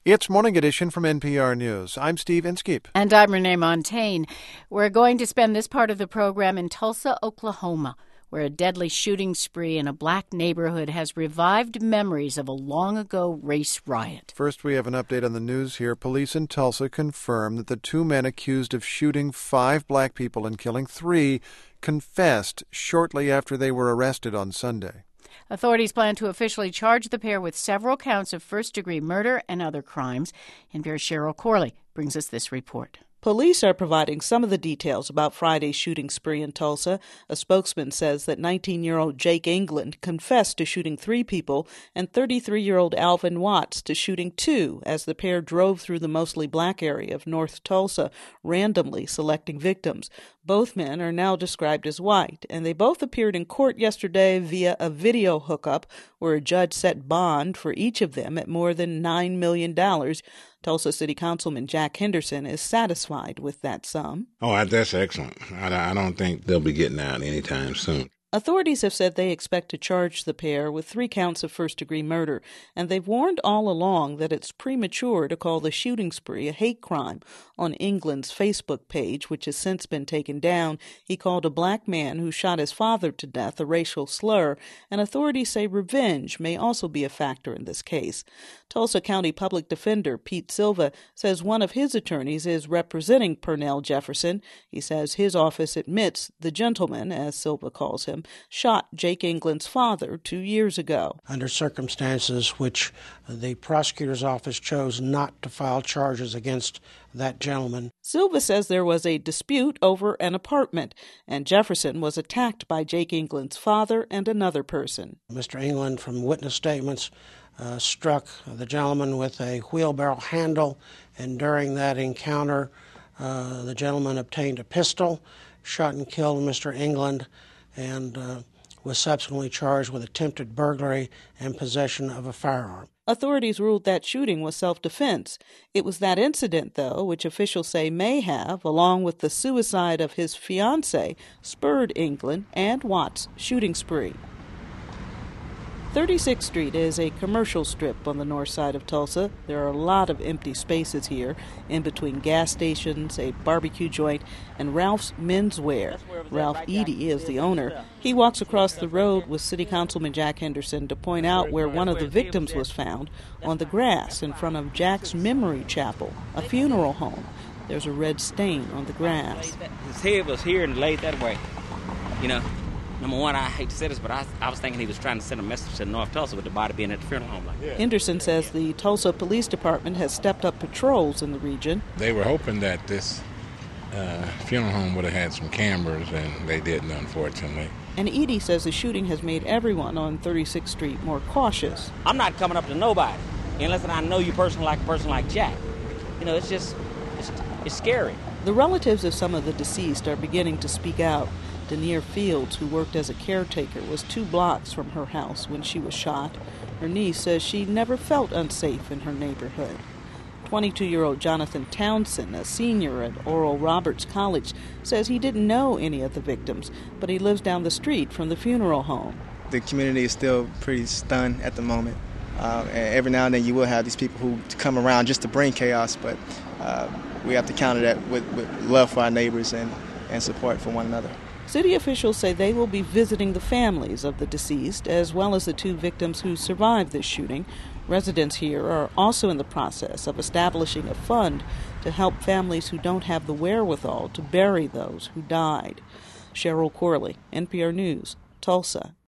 It's Morning Edition from NPR News. I'm Steve Inskeep. And I'm Renee Montaigne. We're going to spend this part of the program in Tulsa, Oklahoma, where a deadly shooting spree in a black neighborhood has revived memories of a long-ago race riot. First, we have an update on the news here. Police in Tulsa confirm that the two men accused of shooting 5 black people and killing 3 confessed shortly after they were arrested on Sunday. Authorities plan to officially charge the pair with several counts of first-degree murder and other crimes. NPR's Cheryl Corley brings us this report. Police are providing some of the details about Friday's shooting spree in Tulsa. A spokesman says that 19-year-old Jake England confessed to shooting 3 people and 33-year-old Alvin Watts to shooting 2 as the pair drove through the mostly black area of North Tulsa, randomly selecting victims. Both men are now described as white, and they both appeared in court yesterday via a video hookup where a judge set bond for each of them at more than $9 million. Tulsa City Councilman Jack Henderson is satisfied with that sum. Oh, that's excellent. I don't think they'll be getting out anytime soon. Authorities have said they expect to charge the pair with 3 counts of first-degree murder, and they've warned all along that it's premature to call the shooting spree a hate crime. On England's Facebook page, which has since been taken down, he called a black man who shot his father to death a racial slur, and authorities say revenge may also be a factor in this case. Tulsa County Public Defender Pete Silva says one of his attorneys is representing Pernell Jefferson. He says his office admits the gentleman, as Silva calls him, shot Jake England's father 2 years ago. Under circumstances which the prosecutor's office chose not to file charges against that gentleman. Silva says there was a dispute over an apartment, and Jefferson was attacked by Jake England's father and another person. Mr. England, from witness statements, struck the gentleman with a wheelbarrow handle, and during that encounter, the gentleman obtained a pistol, shot and killed Mr. England, and was subsequently charged with attempted burglary and possession of a firearm. Authorities ruled that shooting was self-defense. It was that incident, though, which officials say may have, along with the suicide of his fiancée, spurred England and Watts' shooting spree. 36th Street is a commercial strip on the north side of Tulsa. There are a lot of empty spaces here, in between gas stations, a barbecue joint, and Ralph's Menswear. Ralph Edie is the owner. He walks across the road with City Councilman Jack Henderson to point out where one of the victims was found, on the grass in front of Jack's Memory Chapel, a funeral home. There's a red stain on the grass. His head was here and laid that way, you know. Number one, I hate to say this, but I was thinking he was trying to send a message to North Tulsa with the body being at the funeral home. Henderson says the Tulsa Police Department has stepped up patrols in the region. They were hoping that this funeral home would have had some cameras, and they didn't, unfortunately. And Edie says the shooting has made everyone on 36th Street more cautious. I'm not coming up to nobody unless I know you personally, like a person like Jack. You know, it's scary. The relatives of some of the deceased are beginning to speak out. Denier Fields, who worked as a caretaker, was 2 blocks from her house when she was shot. Her niece says she never felt unsafe in her neighborhood. 22-year-old Jonathan Townsend, a senior at Oral Roberts College, says he didn't know any of the victims, but he lives down the street from the funeral home. The community is still pretty stunned at the moment. And every now and then you will have these people who come around just to bring chaos, but we have to counter that with love for our neighbors and support for one another. City officials say they will be visiting the families of the deceased, as well as the 2 victims who survived this shooting. Residents here are also in the process of establishing a fund to help families who don't have the wherewithal to bury those who died. Cheryl Corley, NPR News, Tulsa.